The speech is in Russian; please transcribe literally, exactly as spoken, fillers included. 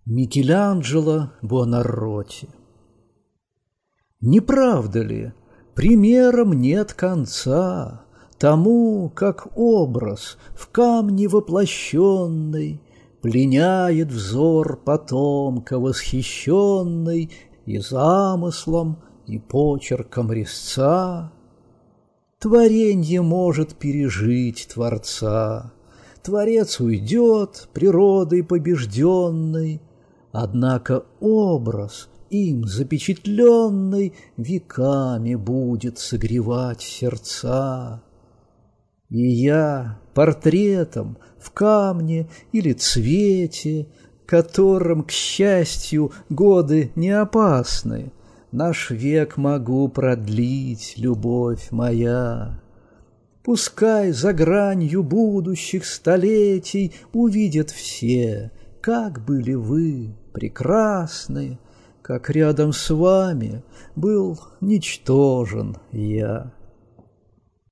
Микеланджело Буонаротти. Не правда ли, примером нет конца тому, как образ в камне воплощенный пленяет взор потомка восхищенный и замыслом, и почерком резца? Творенье может пережить Творца, Творец уйдет, природой побежденной, однако образ, им запечатленный, веками будет согревать сердца. И я портретом в камне или цвете, которым, к счастью, годы не опасны, наш век могу продлить, любовь моя. Пускай за гранью будущих столетий увидят все, как были вы прекрасны, как рядом с вами был ничтожен я.